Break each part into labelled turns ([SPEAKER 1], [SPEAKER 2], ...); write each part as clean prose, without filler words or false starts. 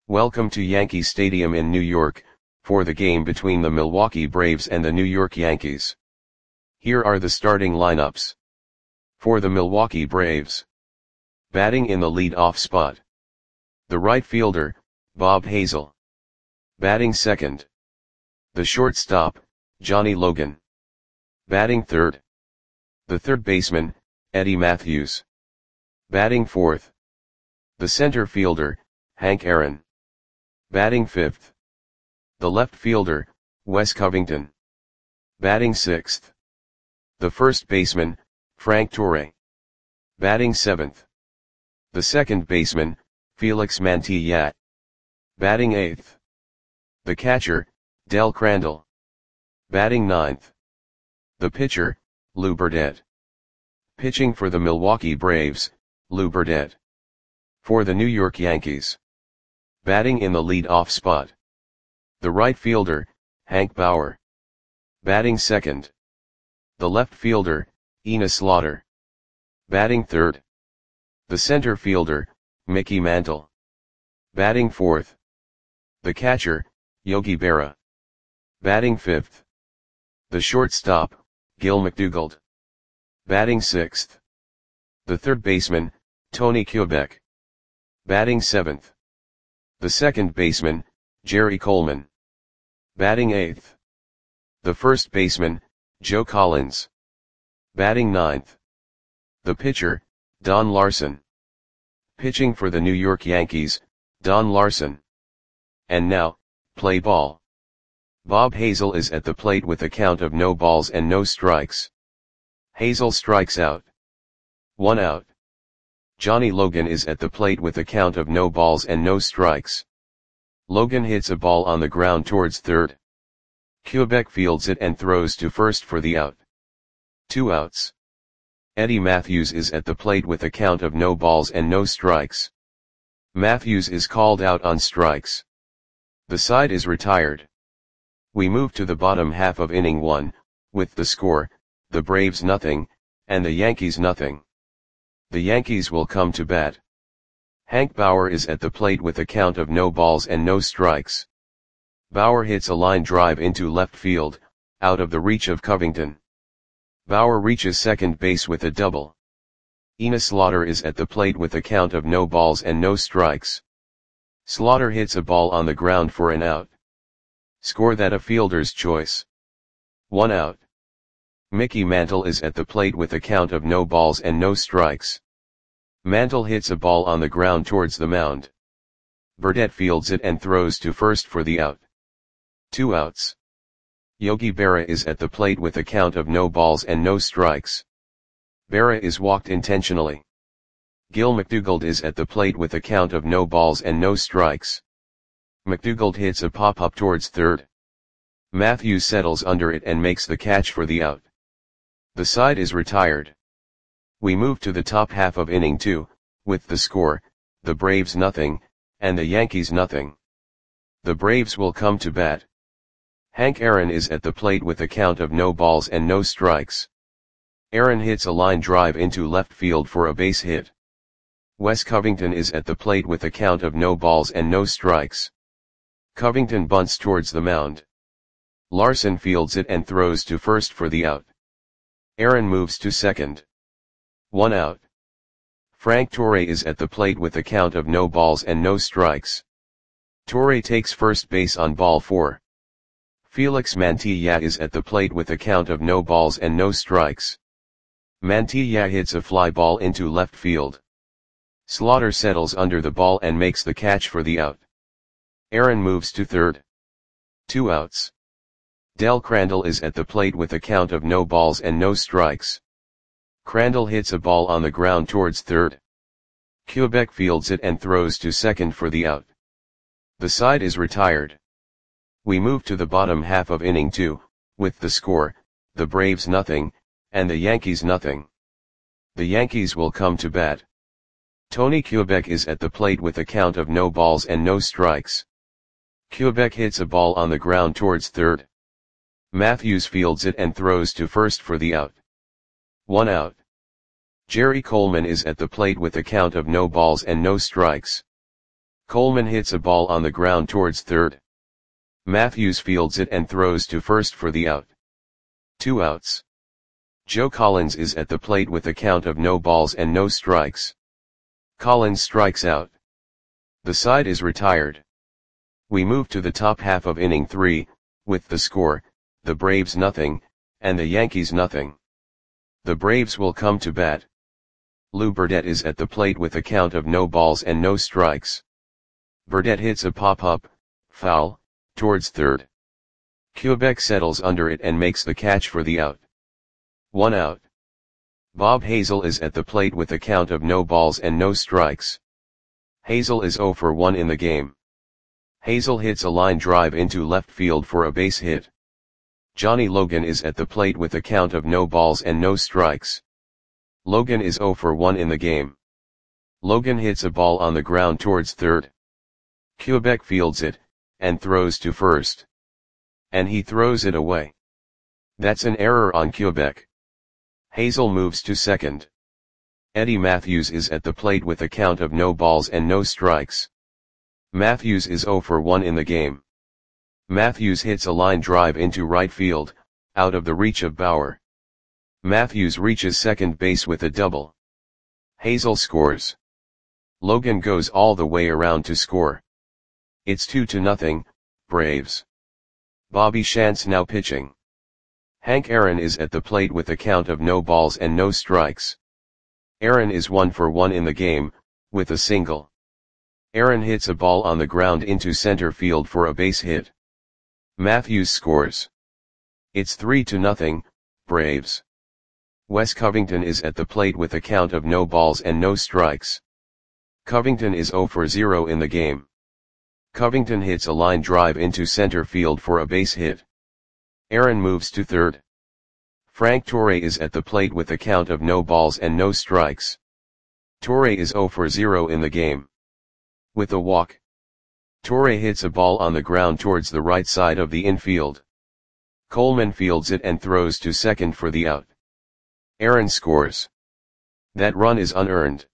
[SPEAKER 1] Welcome to Yankee Stadium in New York, for the game between the Milwaukee Braves and the New York Yankees. Here are the starting lineups. For the Milwaukee Braves. Batting in the lead-off spot. The right fielder, Bob Hazel. Batting second. The shortstop, Johnny Logan. Batting third. The third baseman, Eddie Mathews. Batting fourth. The center fielder, Hank Aaron. Batting fifth. The left fielder, Wes Covington. Batting sixth. The first baseman, Frank Torre. Batting seventh. The second baseman, Felix Mantilla. Batting eighth. The catcher, Del Crandall. Batting ninth. The pitcher, Lou Burdette. Pitching for the Milwaukee Braves, Lou Burdette. For the New York Yankees. Batting in the lead-off spot. The right fielder, Hank Bauer. Batting second. The left fielder, Enos Slaughter. Batting third. The center fielder, Mickey Mantle. Batting fourth. The catcher, Yogi Berra. Batting fifth. The shortstop, Gil McDougald. Batting sixth. The third baseman, Tony Kubek. Batting seventh. The second baseman, Jerry Coleman. Batting eighth. The first baseman, Joe Collins. Batting ninth. The pitcher, Don Larson. Pitching for the New York Yankees, Don Larson. And now, play ball. Bob Hazel is at the plate with a count of no balls and no strikes. Hazel strikes out. 1 out. Johnny Logan is at the plate with a count of no balls and no strikes. Logan hits a ball on the ground towards third. Kubek fields it and throws to first for the out. 2 outs. Eddie Mathews is at the plate with a count of no balls and no strikes. Mathews is called out on strikes. The side is retired. We move to the bottom half of inning 1, with the score, the Braves nothing, and the Yankees nothing. The Yankees will come to bat. Hank Bauer is at the plate with a count of no balls and no strikes. Bauer hits a line drive into left field, out of the reach of Covington. Bauer reaches second base with a double. Enos Slaughter is at the plate with a count of no balls and no strikes. Slaughter hits a ball on the ground for an out. Score that a fielder's choice. 1 out. Mickey Mantle is at the plate with a count of no balls and no strikes. Mantle hits a ball on the ground towards the mound. Burdette fields it and throws to first for the out. 2 outs. Yogi Berra is at the plate with a count of no balls and no strikes. Berra is walked intentionally. Gil McDougald is at the plate with a count of no balls and no strikes. McDougald hits a pop-up towards third. Mathews settles under it and makes the catch for the out. The side is retired. We move to the top half of inning 2, with the score, the Braves nothing, and the Yankees nothing. The Braves will come to bat. Hank Aaron is at the plate with a count of no balls and no strikes. Aaron hits a line drive into left field for a base hit. Wes Covington is at the plate with a count of no balls and no strikes. Covington bunts towards the mound. Larson fields it and throws to first for the out. Aaron moves to second. 1 out. Frank Torre is at the plate with a count of no balls and no strikes. Torre takes first base on ball 4. Felix Mantilla is at the plate with a count of no balls and no strikes. Mantilla hits a fly ball into left field. Slaughter settles under the ball and makes the catch for the out. Aaron moves to third. 2 outs. Del Crandall is at the plate with a count of no balls and no strikes. Crandall hits a ball on the ground towards third. Kubek fields it and throws to second for the out. The side is retired. We move to the bottom half of inning 2, with the score, the Braves nothing, and the Yankees nothing. The Yankees will come to bat. Tony Kubek is at the plate with a count of no balls and no strikes. Kubek hits a ball on the ground towards third. Mathews fields it and throws to first for the out. 1 out. Jerry Coleman is at the plate with a count of no balls and no strikes. Coleman hits a ball on the ground towards third. Matthews fields it and throws to first for the out. 2 outs. Joe Collins is at the plate with a count of no balls and no strikes. Collins strikes out. The side is retired. We move to the top half of inning 3, with the score, the Braves nothing, and the Yankees nothing. The Braves will come to bat. Lou Burdette is at the plate with a count of no balls and no strikes. Burdette hits a pop-up, foul, towards third. Quebec settles under it and makes the catch for the out. 1 out. Bob Hazel is at the plate with a count of no balls and no strikes. Hazel is 0 for 1 in the game. Hazel hits a line drive into left field for a base hit. Johnny Logan is at the plate with a count of no balls and no strikes. Logan is 0 for 1 in the game. Logan hits a ball on the ground towards third. Quebec fields it, and throws to first. And he throws it away. That's an error on Quebec. Hazel moves to second. Eddie Matthews is at the plate with a count of no balls and no strikes. Matthews is 0 for 1 in the game. Matthews hits a line drive into right field, out of the reach of Bauer. Matthews reaches second base with a double. Hazel scores. Logan goes all the way around to score. It's 2-0, Braves. Bobby Shantz now pitching. Hank Aaron is at the plate with a count of no balls and no strikes. Aaron is 1 for 1 in the game, with a single. Aaron hits a ball on the ground into center field for a base hit. Matthews scores. It's 3-0, Braves. Wes Covington is at the plate with a count of no balls and no strikes. Covington is 0 for 0 in the game. Covington hits a line drive into center field for a base hit. Aaron moves to third. Frank Torre is at the plate with a count of no balls and no strikes. Torre is 0 for 0 in the game. With a walk. Torre hits a ball on the ground towards the right side of the infield. Coleman fields it and throws to second for the out. Aaron scores. That run is unearned.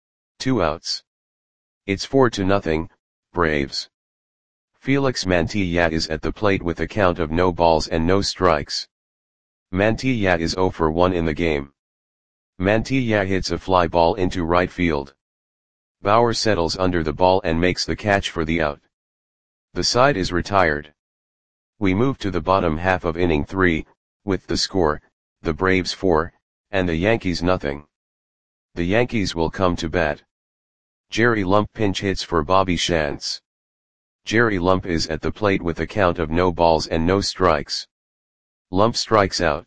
[SPEAKER 1] 2 outs. It's 4-0, Braves. Felix Mantilla is at the plate with a count of no balls and no strikes. Mantilla is 0 for 1 in the game. Mantilla hits a fly ball into right field. Bauer settles under the ball and makes the catch for the out. The side is retired. We move to the bottom half of inning 3, with the score, the Braves 4, and the Yankees nothing. The Yankees will come to bat. Jerry Lump pinch hits for Bobby Shantz. Jerry Lump is at the plate with a count of no balls and no strikes. Lump strikes out.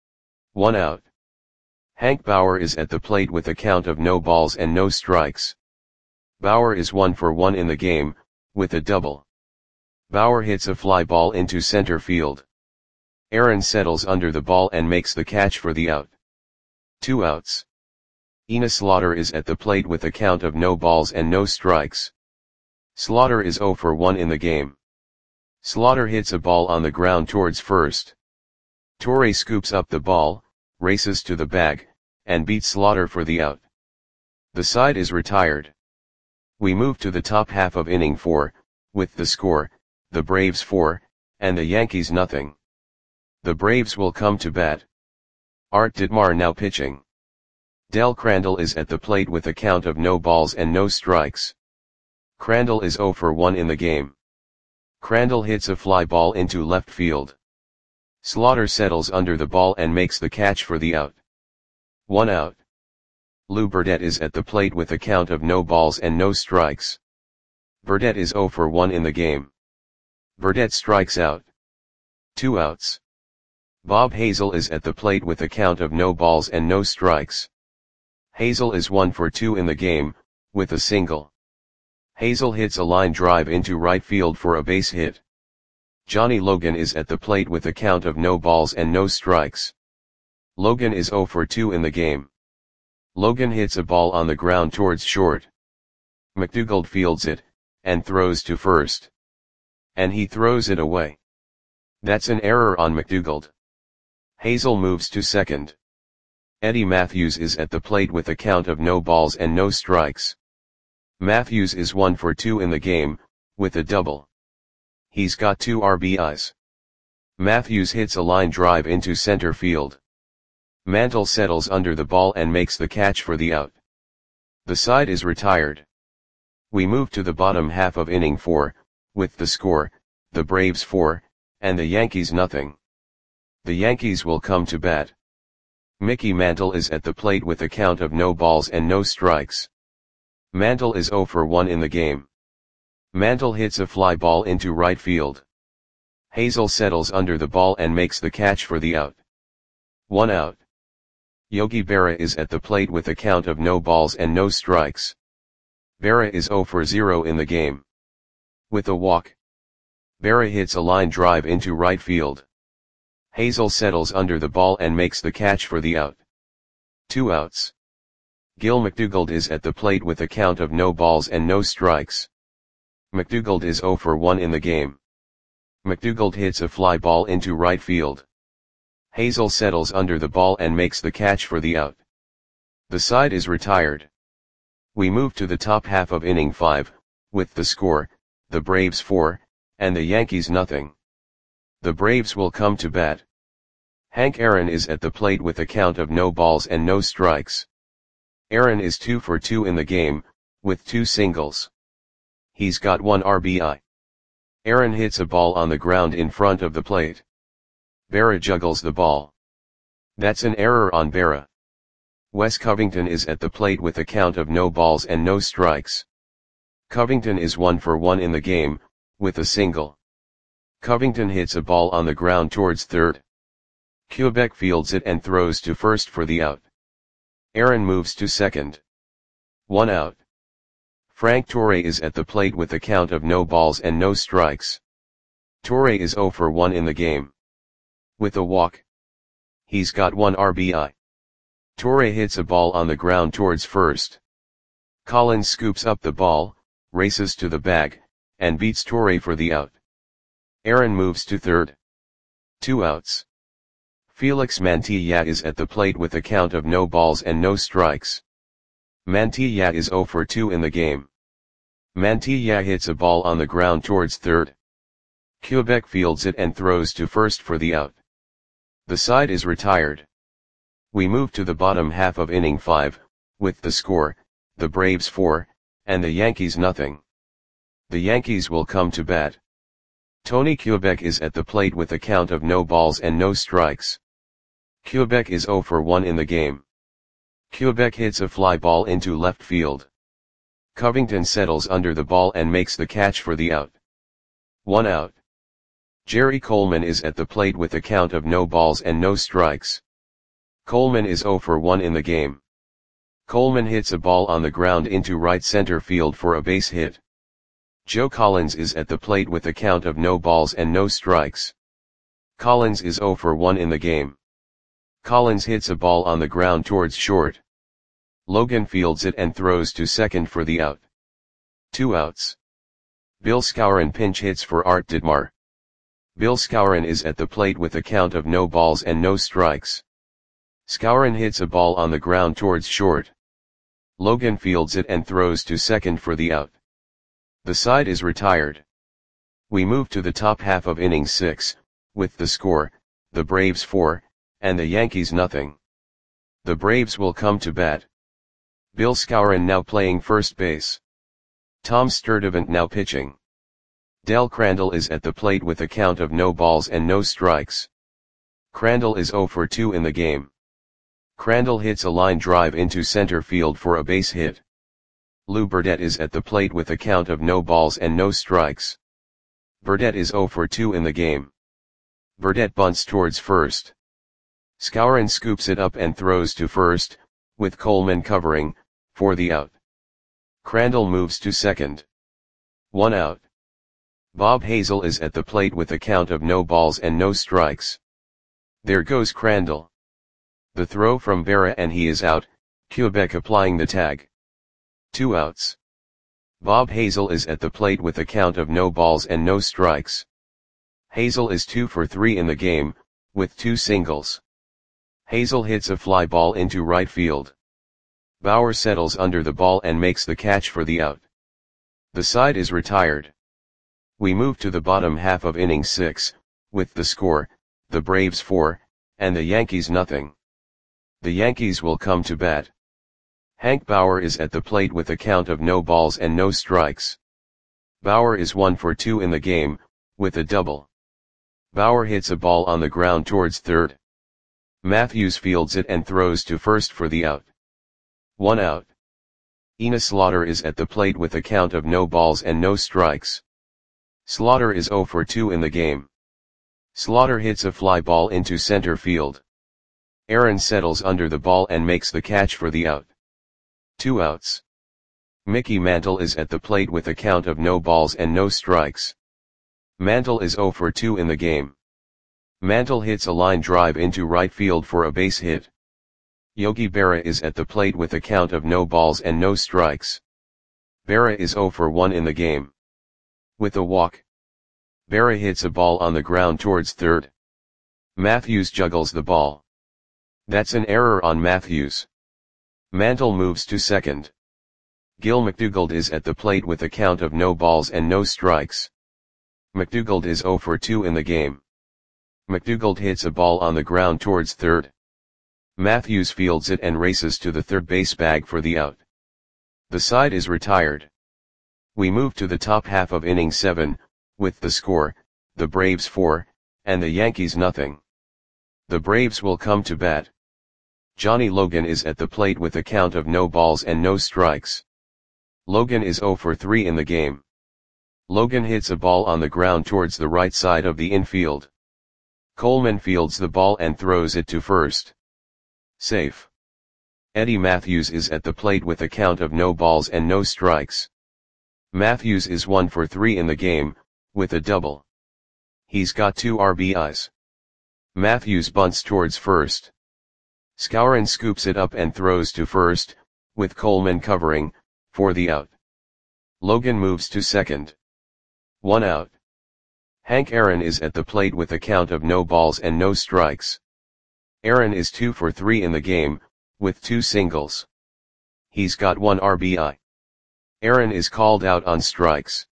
[SPEAKER 1] 1 out. Hank Bauer is at the plate with a count of no balls and no strikes. Bauer is 1 for 1 in the game, with a double. Bauer hits a fly ball into center field. Aaron settles under the ball and makes the catch for the out. 2 outs. Enos Slaughter is at the plate with a count of no balls and no strikes. Slaughter is 0 for 1 in the game. Slaughter hits a ball on the ground towards first. Torre scoops up the ball, races to the bag, and beats Slaughter for the out. The side is retired. We move to the top half of inning 4, with the score, the Braves 4, and the Yankees nothing. The Braves will come to bat. Art Ditmar now pitching. Del Crandall is at the plate with a count of no balls and no strikes. Crandall is 0 for 1 in the game. Crandall hits a fly ball into left field. Slaughter settles under the ball and makes the catch for the out. 1 out. Lou Burdette is at the plate with a count of no balls and no strikes. Burdette is 0 for 1 in the game. Burdette strikes out. 2 outs. Bob Hazel is at the plate with a count of no balls and no strikes. Hazel is 1 for 2 in the game, with a single. Hazel hits a line drive into right field for a base hit. Johnny Logan is at the plate with a count of no balls and no strikes. Logan is 0 for 2 in the game. Logan hits a ball on the ground towards short. McDougald fields it, and throws to first. And he throws it away. That's an error on McDougald. Hazel moves to second. Eddie Matthews is at the plate with a count of no balls and no strikes. Matthews is 1 for 2 in the game, with a double. He's got 2 RBIs. Matthews hits a line drive into center field. Mantle settles under the ball and makes the catch for the out. The side is retired. We move to the bottom half of inning 4, with the score, the Braves 4, and the Yankees nothing. The Yankees will come to bat. Mickey Mantle is at the plate with a count of no balls and no strikes. Mantle is 0 for 1 in the game. Mantle hits a fly ball into right field. Hazel settles under the ball and makes the catch for the out. 1 out. Yogi Berra is at the plate with a count of no balls and no strikes. Berra is 0 for 0 in the game. With a walk. Berra hits a line drive into right field. Hazel settles under the ball and makes the catch for the out. 2 outs. Gil McDougald is at the plate with a count of no balls and no strikes. McDougald is 0 for 1 in the game. McDougald hits a fly ball into right field. Hazel settles under the ball and makes the catch for the out. The side is retired. We move to the top half of inning 5, with the score, the Braves 4, and the Yankees nothing. The Braves will come to bat. Hank Aaron is at the plate with a count of no balls and no strikes. Aaron is 2 for 2 in the game, with 2 singles. He's got 1 RBI. Aaron hits a ball on the ground in front of the plate. Berra juggles the ball. That's an error on Berra. Wes Covington is at the plate with a count of no balls and no strikes. Covington is 1 for 1 in the game, with a single. Covington hits a ball on the ground towards third. Quebec fields it and throws to first for the out. Aaron moves to second. 1 out. Frank Torre is at the plate with a count of no balls and no strikes. Torre is 0 for 1 in the game. With a walk. He's got 1 RBI. Torre hits a ball on the ground towards first. Collins scoops up the ball, races to the bag, and beats Torre for the out. Aaron moves to third. 2 outs. Felix Mantilla is at the plate with a count of no balls and no strikes. Mantilla is 0 for 2 in the game. Mantilla hits a ball on the ground towards third. Quebec fields it and throws to first for the out. The side is retired. We move to the bottom half of inning 5, with the score, the Braves 4, and the Yankees nothing. The Yankees will come to bat. Tony Quebec is at the plate with a count of no balls and no strikes. Quebec is 0 for 1 in the game. Quebec hits a fly ball into left field. Covington settles under the ball and makes the catch for the out. 1 out. Jerry Coleman is at the plate with a count of no balls and no strikes. Coleman is 0 for 1 in the game. Coleman hits a ball on the ground into right center field for a base hit. Joe Collins is at the plate with a count of no balls and no strikes. Collins is 0 for 1 in the game. Collins hits a ball on the ground towards short. Logan fields it and throws to second for the out. 2 outs. Bill Skowron pinch hits for Art Ditmar. Bill Skowron is at the plate with a count of no balls and no strikes. Skowron hits a ball on the ground towards short. Logan fields it and throws to second for the out. The side is retired. We move to the top half of inning 6, with the score, the Braves 4, and the Yankees nothing. The Braves will come to bat. Bill Skowron now playing first base. Tom Sturdivant now pitching. Del Crandall is at the plate with a count of no balls and no strikes. Crandall is 0 for 2 in the game. Crandall hits a line drive into center field for a base hit. Lou Burdette is at the plate with a count of no balls and no strikes. Burdette is 0 for 2 in the game. Burdette bunts towards first. Skowron scoops it up and throws to first, with Coleman covering, for the out. Crandall moves to second. 1 out. Bob Hazel is at the plate with a count of no balls and no strikes. There goes Crandall. The throw from Berra and he is out, Quebec applying the tag. 2 outs. Bob Hazel is at the plate with a count of no balls and no strikes. Hazel is 2 for 3 in the game, with 2 singles. Hazel hits a fly ball into right field. Bauer settles under the ball and makes the catch for the out. The side is retired. We move to the bottom half of inning 6, with the score, the Braves 4, and the Yankees nothing. The Yankees will come to bat. Hank Bauer is at the plate with a count of no balls and no strikes. Bauer is 1 for 2 in the game, with a double. Bauer hits a ball on the ground towards third. Matthews fields it and throws to first for the out. 1 out. Enos Slaughter is at the plate with a count of no balls and no strikes. Slaughter is 0 for 2 in the game. Slaughter hits a fly ball into center field. Aaron settles under the ball and makes the catch for the out. 2 outs. Mickey Mantle is at the plate with a count of no balls and no strikes. Mantle is 0 for 2 in the game. Mantle hits a line drive into right field for a base hit. Yogi Berra is at the plate with a count of no balls and no strikes. Berra is 0 for 1 in the game. With a walk, Berra hits a ball on the ground towards third. Matthews juggles the ball. That's an error on Matthews. Mantle moves to second. Gil McDougald is at the plate with a count of no balls and no strikes. McDougald is 0 for 2 in the game. McDougald hits a ball on the ground towards third. Matthews fields it and races to the third base bag for the out. The side is retired. We move to the top half of inning 7, with the score, the Braves 4, and the Yankees nothing. The Braves will come to bat. Johnny Logan is at the plate with a count of no balls and no strikes. Logan is 0 for 3 in the game. Logan hits a ball on the ground towards the right side of the infield. Coleman fields the ball and throws it to first. Safe. Eddie Matthews is at the plate with a count of no balls and no strikes. Matthews is 1 for 3 in the game, with a double. He's got 2 RBIs. Matthews bunts towards first. Skowron scoops it up and throws to first, with Coleman covering, for the out. Logan moves to second. 1 out. Hank Aaron is at the plate with a count of no balls and no strikes. Aaron is 2 for 3 in the game, with 2 singles. He's got 1 RBI. Aaron is called out on strikes.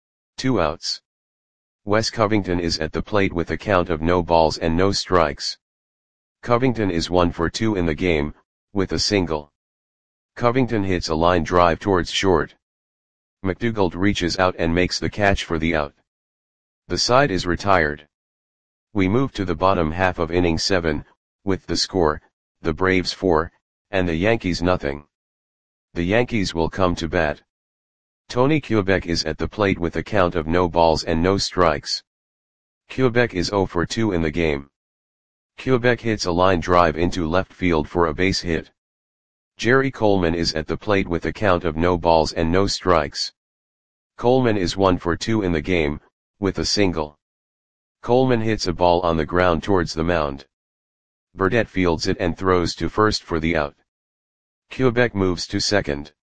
[SPEAKER 1] 2 outs. Wes Covington is at the plate with a count of no balls and no strikes. Covington is 1 for 2 in the game, with a single. Covington hits a line drive towards short. McDougald reaches out and makes the catch for the out. The side is retired. We move to the bottom half of inning 7, with the score, the Braves 4, and the Yankees nothing. The Yankees will come to bat. Tony Kubek is at the plate with a count of no balls and no strikes. Kubek is 0 for 2 in the game. Kubek hits a line drive into left field for a base hit. Jerry Coleman is at the plate with a count of no balls and no strikes. Coleman is 1 for 2 in the game, with a single. Coleman hits a ball on the ground towards the mound. Burdette fields it and throws to first for the out. Kubek moves to second.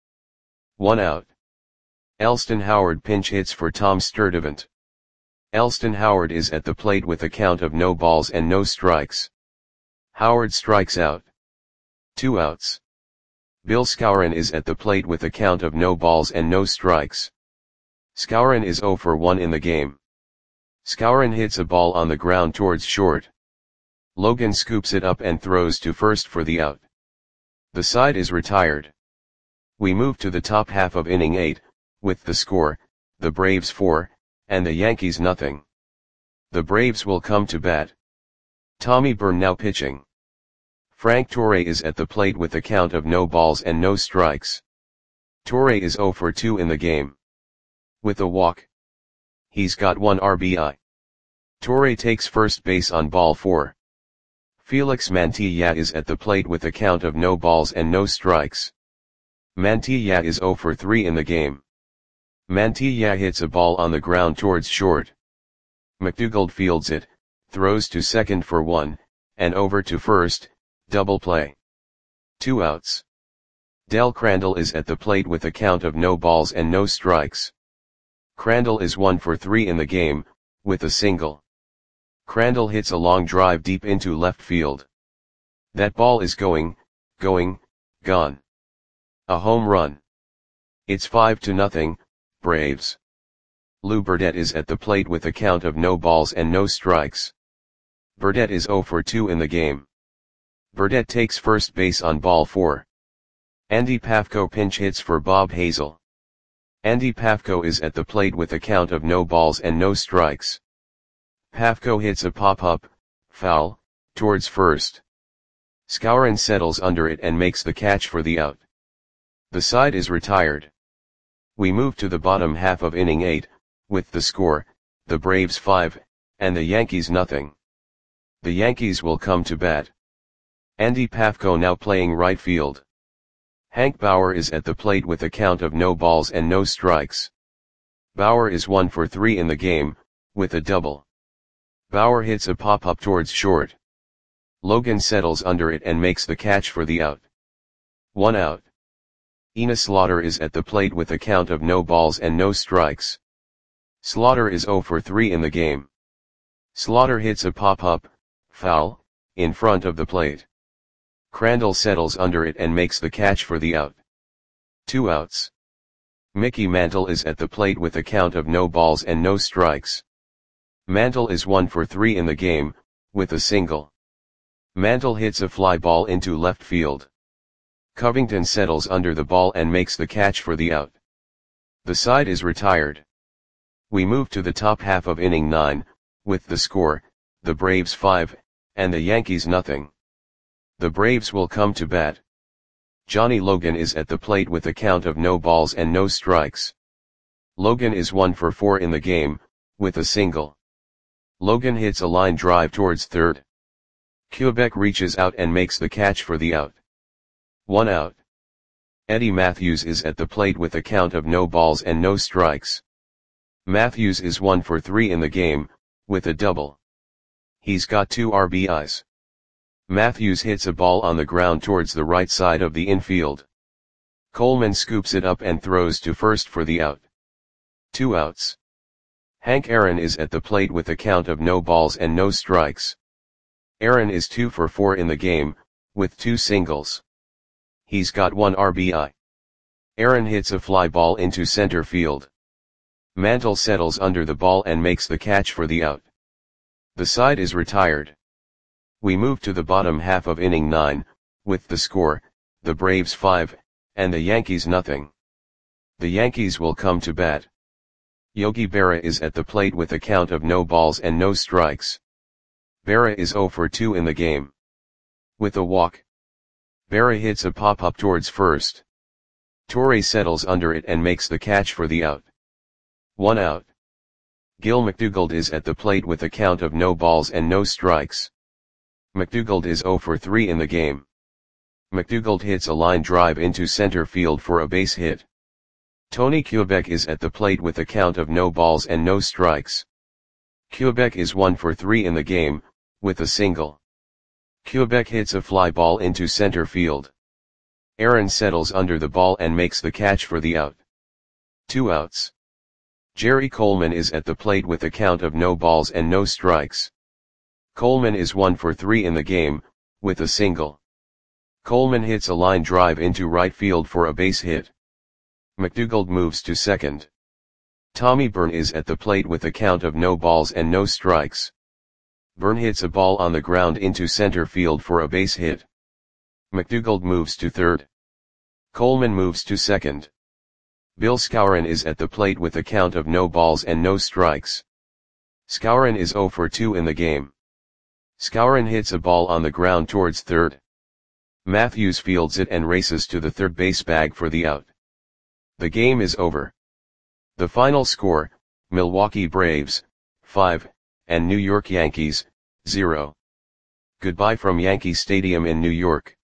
[SPEAKER 1] 1 out. Elston Howard pinch hits for Tom Sturdivant. Elston Howard is at the plate with a count of no balls and no strikes. Howard strikes out. 2 outs. Bill Skowron is at the plate with a count of no balls and no strikes. Skowron is 0 for 1 in the game. Skowron hits a ball on the ground towards short. Logan scoops it up and throws to first for the out. The side is retired. We move to the top half of inning 8, with the score, the Braves 4, and the Yankees nothing. The Braves will come to bat. Tommy Byrne now pitching. Frank Torre is at the plate with a count of no balls and no strikes. Torre is 0 for 2 in the game. With a walk. He's got 1 RBI. Torre takes first base on ball 4. Felix Mantilla is at the plate with a count of no balls and no strikes. Mantilla is 0 for 3 in the game. Mantilla hits a ball on the ground towards short. McDougald fields it, throws to second for 1, and over to first, double play. 2 outs. Del Crandall is at the plate with a count of no balls and no strikes. Crandall is 1 for 3 in the game, with a single. Crandall hits a long drive deep into left field. That ball is gone. A home run. It's 5-0, Braves. Lou Burdette is at the plate with a count of no balls and no strikes. Burdette is 0 for 2 in the game. Burdette takes first base on ball 4. Andy Pafko pinch hits for Bob Hazel. Andy Pafko is at the plate with a count of no balls and no strikes. Pafko hits a pop-up, foul, towards first. Skowron settles under it and makes the catch for the out. The side is retired. We move to the bottom half of inning 8, with the score, the Braves 5, and the Yankees 0. The Yankees will come to bat. Andy Pafko now playing right field. Hank Bauer is at the plate with a count of no balls and no strikes. Bauer is 1 for 3 in the game, with a double. Bauer hits a pop-up towards short. Logan settles under it and makes the catch for the out. 1 out. Enos Slaughter is at the plate with a count of no balls and no strikes. Slaughter is 0 for 3 in the game. Slaughter hits a pop-up, foul, in front of the plate. Crandall settles under it and makes the catch for the out. 2 outs. Mickey Mantle is at the plate with a count of no balls and no strikes. Mantle is 1 for 3 in the game, with a single. Mantle hits a fly ball into left field. Covington settles under the ball and makes the catch for the out. The side is retired. We move to the top half of inning 9, with the score, the Braves 5, and the Yankees 0. The Braves will come to bat. Johnny Logan is at the plate with a count of no balls and no strikes. Logan is 1 for 4 in the game, with a single. Logan hits a line drive towards third. Quebec reaches out and makes the catch for the out. 1 out. Eddie Matthews is at the plate with a count of no balls and no strikes. Matthews is 1 for 3 in the game, with a double. He's got 2 RBIs. Matthews hits a ball on the ground towards the right side of the infield. Coleman scoops it up and throws to first for the out. 2 outs. Hank Aaron is at the plate with a count of no balls and no strikes. Aaron is 2 for 4 in the game, with 2 singles. He's got 1 RBI. Aaron hits a fly ball into center field. Mantle settles under the ball and makes the catch for the out. The side is retired. We move to the bottom half of inning 9, with the score, the Braves 5, and the Yankees 0. The Yankees will come to bat. Yogi Berra is at the plate with a count of no balls and no strikes. Berra is 0 for 2 in the game. With a walk. Berra hits a pop-up towards first. Torre settles under it and makes the catch for the out. 1 out. Gil McDougald is at the plate with a count of no balls and no strikes. McDougald is 0 for 3 in the game. McDougald hits a line drive into center field for a base hit. Tony Quebec is at the plate with a count of no balls and no strikes. Quebec is 1 for 3 in the game, with a single. Quebec hits a fly ball into center field. Aaron settles under the ball and makes the catch for the out. 2 outs. Jerry Coleman is at the plate with a count of no balls and no strikes. Coleman is 1 for 3 in the game, with a single. Coleman hits a line drive into right field for a base hit. McDougald moves to second. Tommy Byrne is at the plate with a count of no balls and no strikes. Byrne hits a ball on the ground into center field for a base hit. McDougald moves to third. Coleman moves to second. Bill Skowron is at the plate with a count of no balls and no strikes. Skowron is 0 for 2 in the game. Skowron hits a ball on the ground towards third. Matthews fields it and races to the third base bag for the out. The game is over. The final score, Milwaukee Braves, 5, and New York Yankees, 0. Goodbye from Yankee Stadium in New York.